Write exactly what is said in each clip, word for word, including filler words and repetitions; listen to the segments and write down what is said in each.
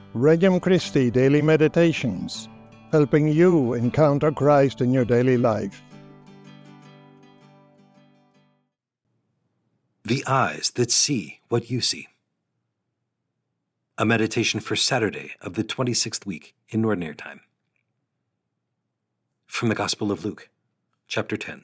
Regnum Christi Daily Meditations, helping you encounter Christ in your daily life. The eyes that see what you see. A meditation for Saturday of the twenty-sixth week in Ordinary Time. From the Gospel of Luke, chapter ten.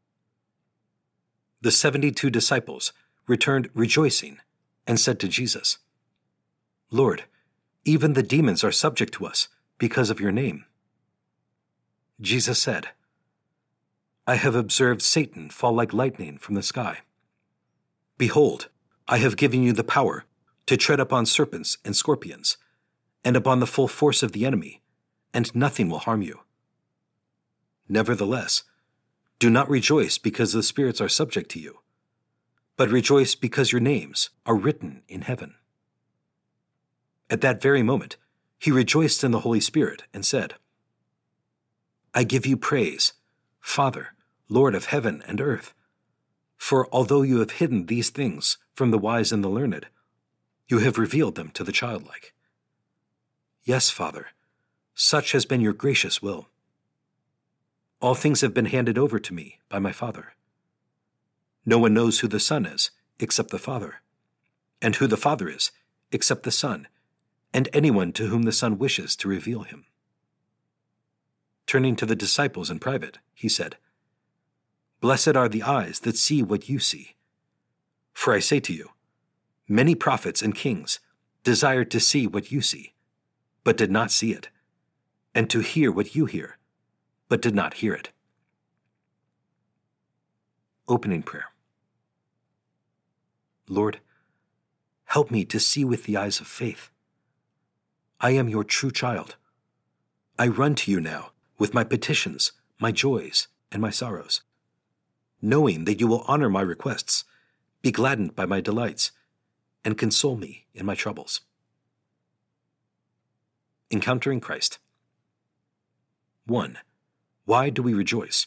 The seventy-two disciples returned rejoicing and said to Jesus, "Lord, even the demons are subject to us because of your name." Jesus said, "I have observed Satan fall like lightning from the sky. Behold, I have given you the power to tread upon serpents and scorpions, and upon the full force of the enemy, and nothing will harm you. Nevertheless, do not rejoice because the spirits are subject to you, but rejoice because your names are written in heaven." At that very moment, he rejoiced in the Holy Spirit and said, "I give you praise, Father, Lord of heaven and earth, for although you have hidden these things from the wise and the learned, you have revealed them to the childlike. Yes, Father, such has been your gracious will. All things have been handed over to me by my Father. No one knows who the Son is except the Father, and who the Father is except the Son, and anyone to whom the Son wishes to reveal him." Turning to the disciples in private, he said, "Blessed are the eyes that see what you see. For I say to you, many prophets and kings desired to see what you see, but did not see it, and to hear what you hear, but did not hear it." Opening prayer. Lord, help me to see with the eyes of faith. I am your true child. I run to you now with my petitions, my joys, and my sorrows, knowing that you will honor my requests, be gladdened by my delights, and console me in my troubles. Encountering Christ. one. Why do we rejoice?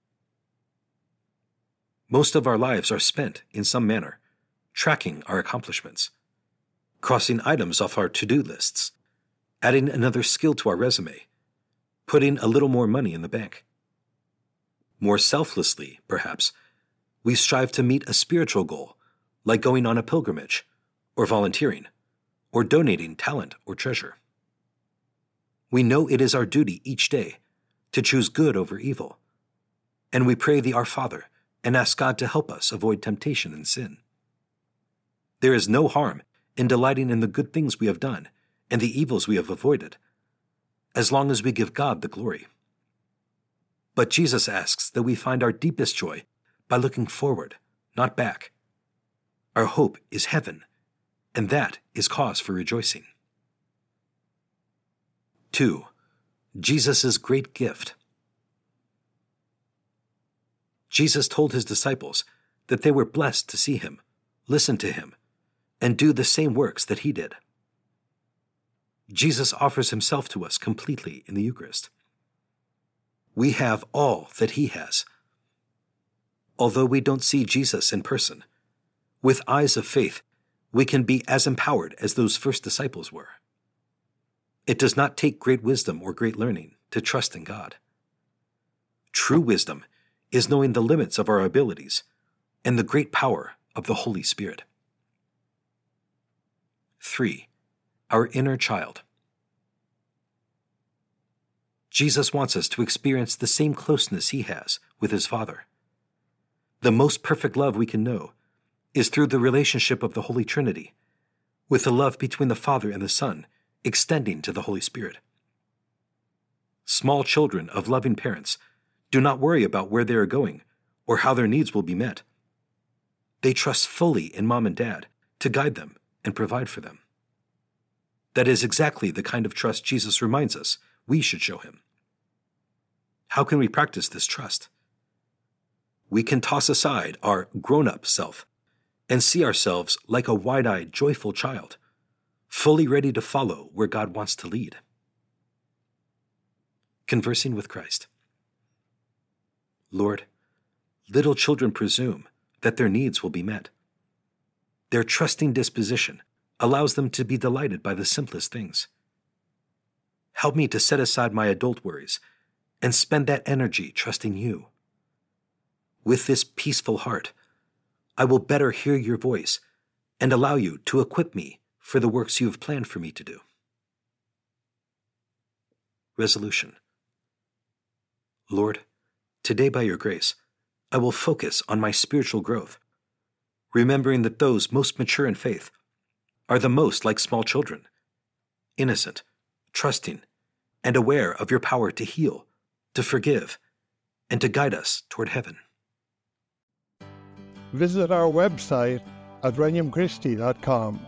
Most of our lives are spent, in some manner, tracking our accomplishments, crossing items off our to-do lists, adding another skill to our resume, putting a little more money in the bank. More selflessly, perhaps, we strive to meet a spiritual goal, like going on a pilgrimage, or volunteering, or donating talent or treasure. We know it is our duty each day to choose good over evil, and we pray the Our Father and ask God to help us avoid temptation and sin. There is no harm in delighting in the good things we have done and the evils we have avoided, as long as we give God the glory. But Jesus asks that we find our deepest joy by looking forward, not back. Our hope is heaven, and that is cause for rejoicing. two. Jesus' great gift. Jesus told his disciples that they were blessed to see him, listen to him, and do the same works that he did. Jesus offers himself to us completely in the Eucharist. We have all that he has. Although we don't see Jesus in person, with eyes of faith, we can be as empowered as those first disciples were. It does not take great wisdom or great learning to trust in God. True wisdom is knowing the limits of our abilities and the great power of the Holy Spirit. three. Our inner child. Jesus wants us to experience the same closeness he has with his Father. The most perfect love we can know is through the relationship of the Holy Trinity, with the love between the Father and the Son extending to the Holy Spirit. Small children of loving parents do not worry about where they are going or how their needs will be met. They trust fully in Mom and Dad to guide them and provide for them. That is exactly the kind of trust Jesus reminds us we should show him. How can we practice this trust? We can toss aside our grown-up self and see ourselves like a wide-eyed, joyful child, fully ready to follow where God wants to lead. Conversing with Christ. Lord, little children presume that their needs will be met. Their trusting disposition allows them to be delighted by the simplest things. Help me to set aside my adult worries and spend that energy trusting you. With this peaceful heart, I will better hear your voice and allow you to equip me for the works you have planned for me to do. Resolution. Lord, today by your grace, I will focus on my spiritual growth, remembering that those most mature in faith are the most like small children, innocent, trusting, and aware of your power to heal, to forgive, and to guide us toward heaven. Visit our website at regnum christi dot com